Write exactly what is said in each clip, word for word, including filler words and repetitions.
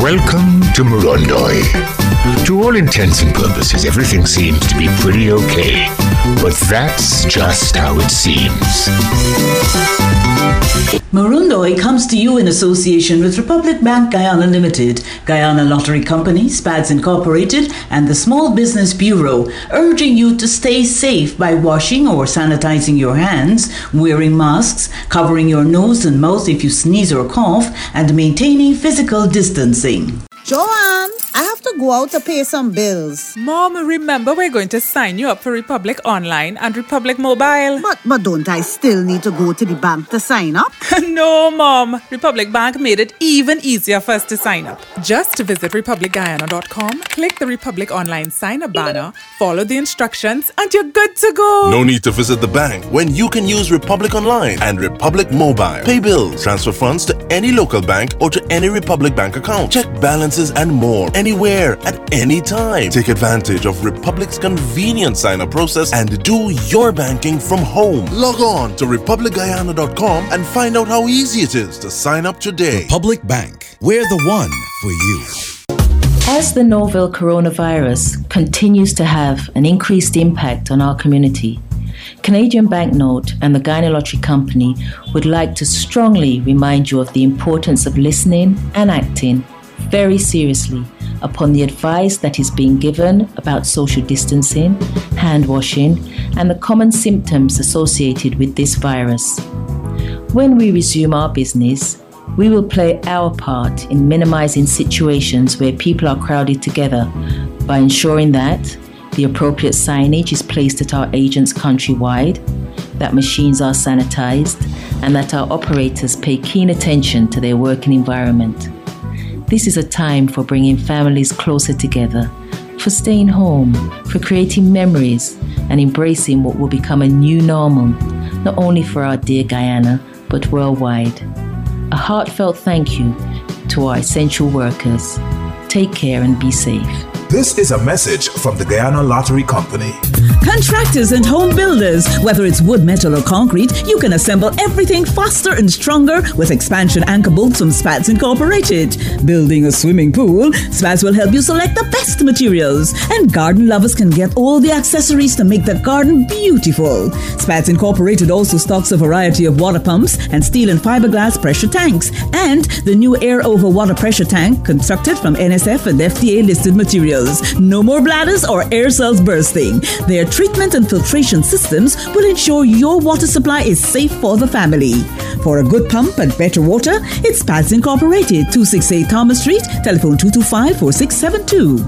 Welcome to Morondoi. To all intents and purposes, everything seems to be pretty okay. But that's just how it seems. Morondoi comes to you in association with Republic Bank Guyana Limited, Guyana Lottery Company, Spads Incorporated, and the Small Business Bureau, urging you to stay safe by washing or sanitizing your hands, wearing masks, covering your nose and mouth if you sneeze or cough, and maintaining physical distancing. Joanne, I have to go out to pay some bills. Mom, remember we're going to sign you up for Republic Online and Republic Mobile. But but don't I still need to go to the bank to sign up? No, Mom. Republic Bank made it even easier for us to sign up. Just visit republic guyana dot com, click the Republic Online sign up banner, follow the instructions, and you're good to go. No need to visit the bank when you can use Republic Online and Republic Mobile. Pay bills, transfer funds to any local bank or to any Republic Bank account. Check balances and more anywhere at any time. Take advantage of Republic's convenient sign-up process and do your banking from home. Log on to republic guyana dot com and find out how easy it is to sign up today. Republic Bank, we're the one for you. As the novel coronavirus continues to have an increased impact on our community, Canadian Banknote and the Guyana Lottery Company would like to strongly remind you of the importance of listening and acting very seriously upon the advice that is being given about social distancing, hand washing, and the common symptoms associated with this virus. When we resume our business, we will play our part in minimizing situations where people are crowded together by ensuring that the appropriate signage is placed at our agents countrywide, that machines are sanitized, and that our operators pay keen attention to their working environment. This is a time for bringing families closer together, for staying home, for creating memories, and embracing what will become a new normal, not only for our dear Guyana, but worldwide. A heartfelt thank you to our essential workers. Take care and be safe. This is a message from the Guyana Lottery Company. Contractors and home builders, whether it's wood, metal or concrete, you can assemble everything faster and stronger with expansion anchor bolts from Spads Incorporated. Building a swimming pool, Spads will help you select the best materials. And garden lovers can get all the accessories to make the garden beautiful. Spads Incorporated also stocks a variety of water pumps and steel and fiberglass pressure tanks. And the new air over water pressure tank constructed from N S F and F D A listed materials. No more bladders or air cells bursting. Their treatment and filtration systems will ensure your water supply is safe for the family. For a good pump and better water, it's Spads Incorporated, two sixty-eight Thomas Street, telephone two two five, four six seven two.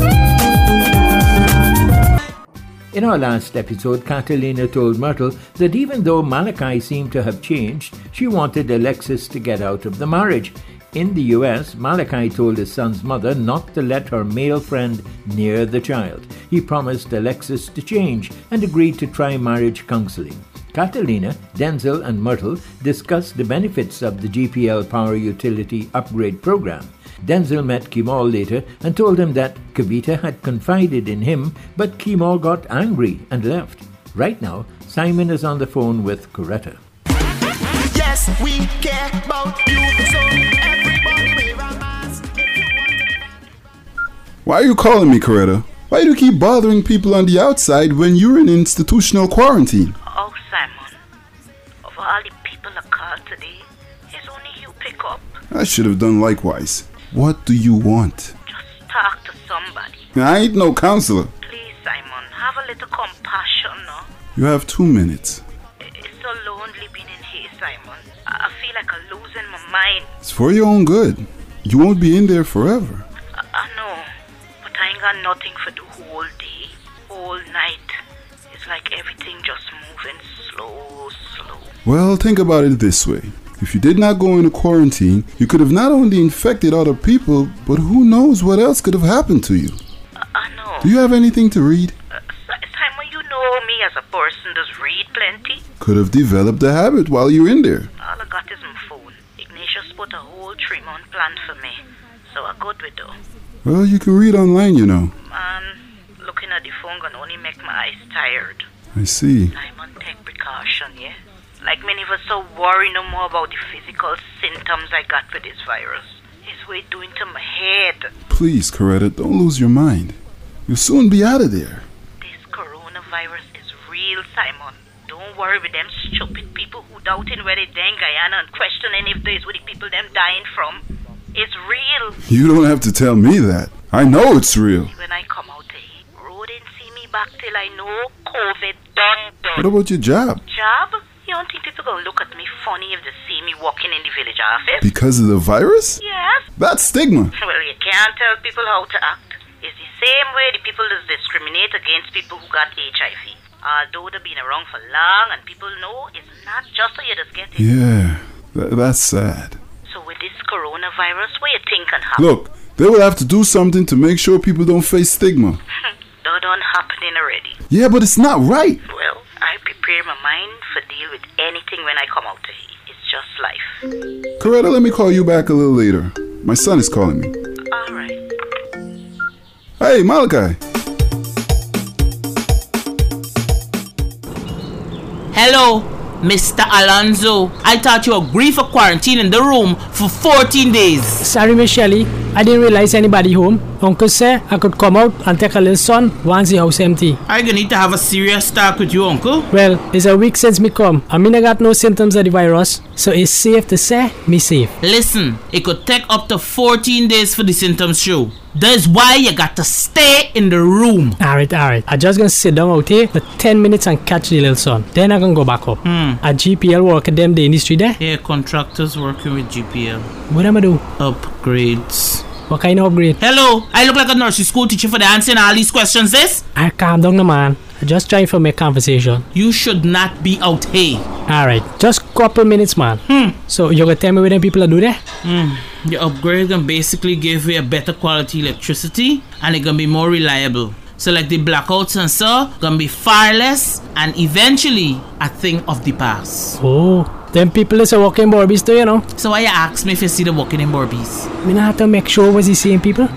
In our last episode, Catalina told Myrtle that even though Malachi seemed to have changed, she wanted Alexis to get out of the marriage. In the U S, Malachi told his son's mother not to let her male friend near the child. He promised Alexis to change and agreed to try marriage counseling. Catalina, Denzel, and Myrtle discussed the benefits of the G P L Power Utility Upgrade Program. Denzel met Kemal later and told him that Kavita had confided in him, but Kemal got angry and left. Right now, Simon is on the phone with Coretta. Yes, we care about you, so everybody wear a mask. Why are you calling me, Coretta? Why do you keep bothering people on the outside when you're in institutional quarantine? Oh, Simon, of all the people that called today, it's only you pick up. I should have done likewise. What do you want? Just talk to somebody. I ain't no counselor. Please, Simon, have a little compassion, no? You have two minutes. It's so lonely being in here, Simon. I feel like I'm losing my mind. It's for your own good. You won't be in there forever. I, I know, but I ain't got nothing for the whole day, all night. It's like everything just moving slow, slow. Well, think about it this way. If you did not go into quarantine, you could have not only infected other people, but who knows what else could have happened to you. I, I know. Do you have anything to read? Uh, Simon, you know me as a person does read plenty. Could have developed the habit while you're in there. All I got is my phone. Ignatius put a whole three-month plan for me, so I good with it. Well, you can read online, you know. Man, looking at the phone gonna only make my eyes tired. I see. Simon, take precaution, yeah? Like me never so worry no more about the physical symptoms I got for this virus. It's what it's doing to my head. Please, Coretta, don't lose your mind. You'll soon be out of there. This coronavirus is real, Simon. Don't worry with them stupid people who doubting where they dang Guyana and questioning if there's what the people them dying from. It's real. You don't have to tell me that. I know it's real. When I come out here, road didn't see me back till I know COVID done done. What about your job? Job? You don't think people gonna look at me funny if they see me walking in the village office? Because of the virus? Yes. That's stigma. Well, you can't tell people how to act. It's the same way the people that discriminate against people who got H I V. Although they've been around for long and people know it's not just so you just get it. Yeah, th- that's sad. So with this coronavirus, what you think can happen? Look, they will have to do something to make sure people don't face stigma. That done happening already. Yeah, but it's not right. Well, I prepare my mind for deal with anything when I come out to here. It's just life. Coretta, let me call you back a little later. My son is calling me. All right. Hey, Malachi. Hello, Mister Alonzo. I thought you agreed for quarantine in the room for fourteen days. Sorry, Miss Shelley. I didn't realize anybody home. Uncle said I could come out and take a little sun once the house empty. I gonna need to have a serious talk with you, Uncle. Well, it's a week since me come. I mean I got no symptoms of the virus, so it's safe to say me safe. Listen, it could take up to fourteen days for the symptoms show. That's why you got to stay in the room. Alright, alright. I just gonna sit down out here for ten minutes and catch the little sun. Then I gonna go back up. Hmm. At G P L work at them day in the street there? Yeah, contractors working with G P L. What am I do? Upgrades. What kind of upgrade? Hello, I look like a nursery school teacher for the answering all these questions, this? I calm down, no man. I just trying to make conversation. You should not be out here. Alright, just couple minutes, man. Hmm. So you gonna tell me what them people are do there? Hmm. The upgrade can basically give you a better quality electricity and it can be more reliable. So like the blackouts and so gonna be far less and eventually a thing of the past. Oh, them people is a walking Barbies too, you know. So why you ask me if you see the walking in Barbies? Me not have to make sure was the same people.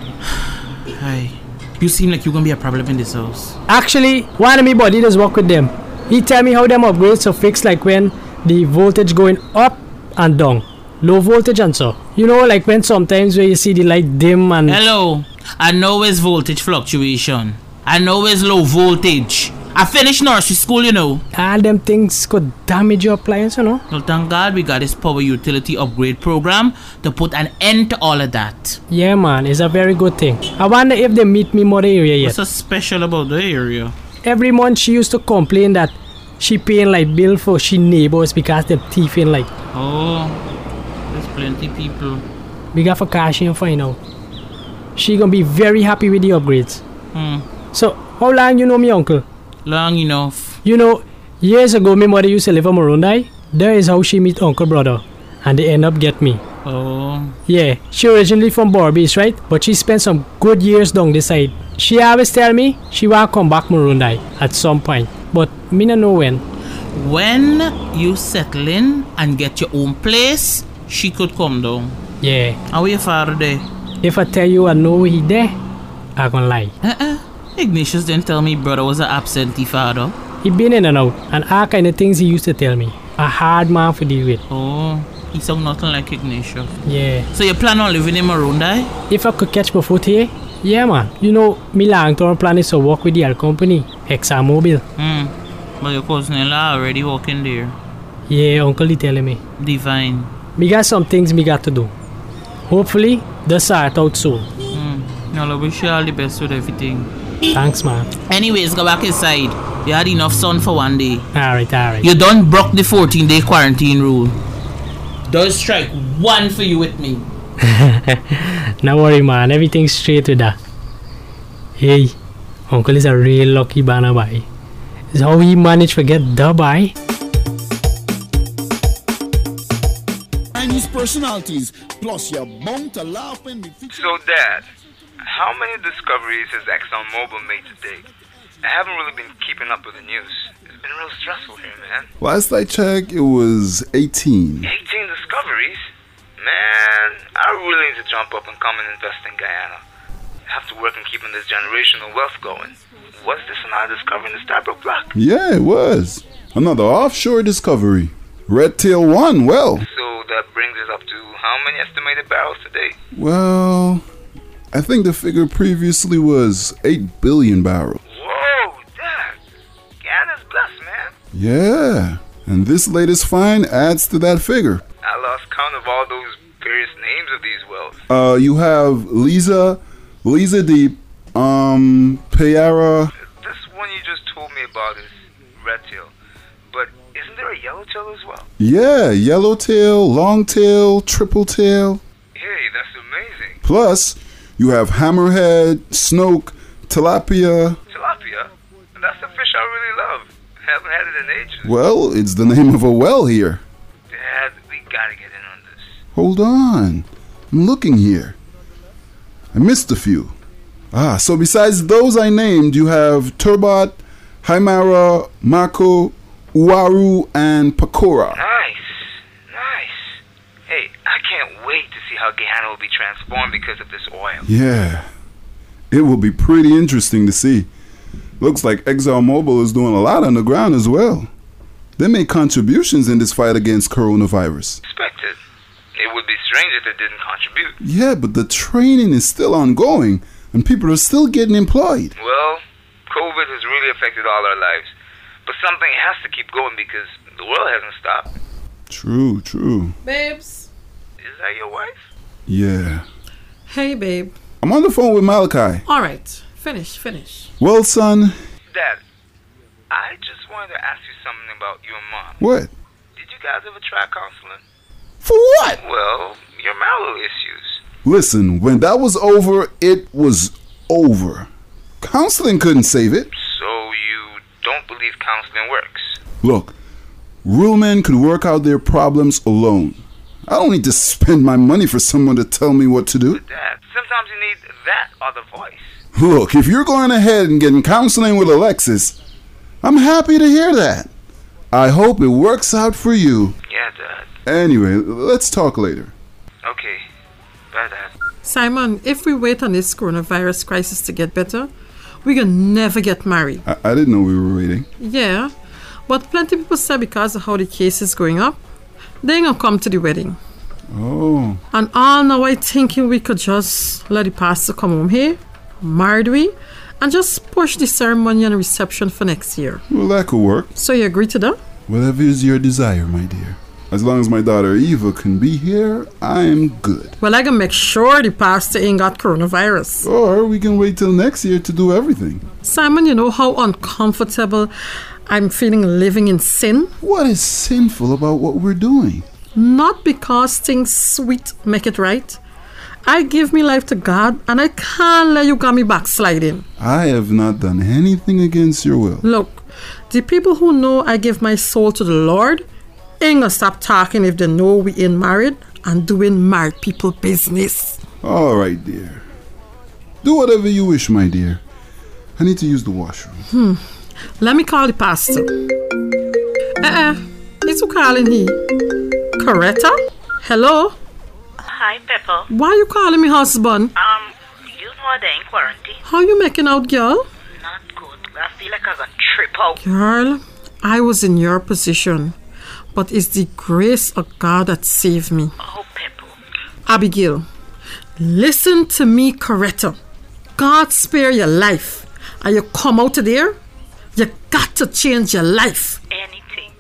Hi. You seem like you're gonna be a problem in this house. Actually, one of me buddy does work with them. He tell me how them upgrades are fixed, like when the voltage going up and down. Low voltage and so. You know, like when sometimes where you see the light dim and... Hello. I know it's voltage fluctuation. I know it's low voltage. I finished nursery school, you know. All them things could damage your appliance, you know. Well, thank God we got this power utility upgrade program to put an end to all of that. Yeah, man. It's a very good thing. I wonder if they meet me more area yet. What's so special about the area? Every month she used to complain that she paying like bill for she neighbors because them thief in like. Oh, there's plenty people. We got for cash and find out. She gonna be very happy with the upgrades. Hmm. So, how long you know me, uncle? Long enough. You know, years ago, my mother used to live in Morondai. There is how she meet uncle brother. And they end up get me. Oh. Yeah, she originally from Barbies, right? But she spent some good years down this side. She always tell me she want to come back Morondai at some point. But me not know when. When you settle in and get your own place, she could come down. Yeah. How are your father there? If I tell you I know he there, I gonna lie. Uh-uh. Ignatius didn't tell me brother was an absentee father. He been in and out, and all kind of things he used to tell me. A hard man to deal with. Oh, he sound nothing like Ignatius. Yeah. So you plan on living in Morondai? If I could catch my foot here, yeah man. You know, me long-term plan is to work with the oil company, ExxonMobil. Hmm. But your cousin-in-law already working there. Yeah, uncle he telling me. Divine. Me got some things me got to do. Hopefully, they'll sort out soon. Hmm. Well, I wish you all the best with everything. Thanks, man. Anyways, go back inside. You had enough sun for one day. Alright, alright. You done broke the fourteen day quarantine rule. Don't strike one for you with me. No worry, man. Everything's straight with that. Hey, uncle is a real lucky banabai. Is how he managed to get the buy. Chinese personalities, plus you're bound to laugh when we feature. So, Dad, how many discoveries has ExxonMobil made today? I haven't really been keeping up with the news. It's been real stressful here, man. Last I checked, it was eighteen. eighteen discoveries? Man, I really need to jump up and come and invest in Guyana. I have to work on keeping this generational wealth going. Was this another discovery in the Stabroek Block? Yeah, it was. Another offshore discovery. Red Tail won well. So that brings us up to how many estimated barrels today? Well, I think the figure previously was eight billion barrels. Whoa, Dad. Guyana's blessed, man. Yeah, and this latest find adds to that figure. I lost count of all those various names of these wells. Uh, you have Liza, Liza Deep, um, Payara. This one you just told me about is Red Tail. But isn't there a Yellowtail as well? Yeah, Yellowtail, Longtail, Triple Tail. Hey, that's amazing. Plus, you have Hammerhead, Snoke, Tilapia. Tilapia? That's the fish I really love. Haven't had it in ages. Well, it's the name of a well here. Dad, we gotta get in on this. Hold on. I'm looking here. I missed a few. Ah, so besides those I named, you have Turbot, Haimara, Mako, Uaru, and Pakora. Nice. Nice. Hey, I can't wait to see how Guyana will be transformed because of this oil. Yeah. It will be pretty interesting to see. Looks like ExxonMobil is doing a lot on the ground as well. They made contributions in this fight against coronavirus. Expected. It would be strange if they didn't contribute. Yeah, but the training is still ongoing, and people are still getting employed. Well, COVID has really affected all our lives. But something has to keep going because the world hasn't stopped. True, true. Babes. Is that your wife? Yeah. Hey, babe. I'm on the phone with Malachi. All right. Finish, finish. Well, son. Dad, I just wanted to ask you something about your mom. What? Did you guys ever try counseling? For what? Well, your marital issues. Listen, when that was over, it was over. Counseling couldn't save it. So you don't believe counseling works? Look, real men could work out their problems alone. I don't need to spend my money for someone to tell me what to do. But Dad, sometimes you need that other voice. Look, if you're going ahead and getting counseling with Alexis, I'm happy to hear that. I hope it works out for you. Yeah, Dad. Anyway, let's talk later. Okay. Bye, Dad. Simon, if we wait on this coronavirus crisis to get better, we can never get married. I, I didn't know we were waiting. Yeah, but plenty of people say because of how the case is going up, they ain't gonna come to the wedding. Oh. And all now I thinking we could just let the pastor come home here, married we, and just push the ceremony and reception for next year. Well, that could work. So you agree to that? Whatever is your desire, my dear. As long as my daughter Eva can be here, I am good. Well, I can make sure the pastor ain't got coronavirus. Or we can wait till next year to do everything. Simon, you know how uncomfortable I'm feeling living in sin? What is sinful about what we're doing? Not because things sweet make it right. I give me life to God, and I can't let you got me backsliding. I have not done anything against your will. Look, the people who know I give my soul to the Lord ain't gonna stop talking if they know we ain't married and doing married people business. All right, dear. Do whatever you wish, my dear. I need to use the washroom. Hmm. Let me call the pastor. Uh-uh. It's who calling he? Coretta? Hello? Hi, Pepper. Why you calling me husband? Um, you know they're in quarantine. How you making out, girl? Not good. I feel like I got trip out. Girl, I was in your position. But it's the grace of God that saved me. Oh, Pepper. Abigail, listen to me, Coretta. God spare your life. And you come out of there, you got to change your life. Anything.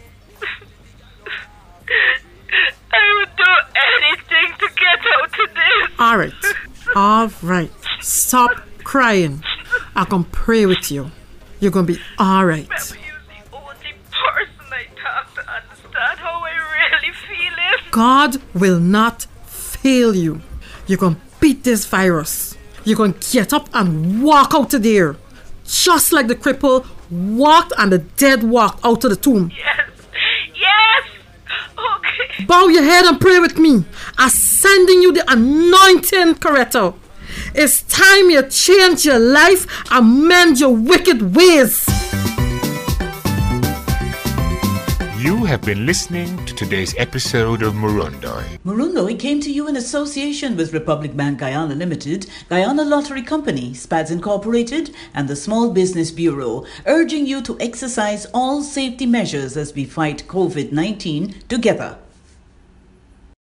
I would do anything to get out of this. All right. All right. Stop crying. I can pray with you. You're going to be all right. Pepper, you're the only person I talk to understand how I really feel it. God will not fail you. You're going to beat this virus. You're going to get up and walk out of there. Just like the cripple walked and the dead walked out of the tomb. Yes. Yes. Okay. Bow your head and pray with me. I'm sending you the anointing, Coretta. It's time you change your life and mend your wicked ways. You have been listening to today's episode of Murundoi. Murundoi came to you in association with Republic Bank Guyana Limited, Guyana Lottery Company, Spads Incorporated, and the Small Business Bureau, urging you to exercise all safety measures as we fight COVID nineteen together.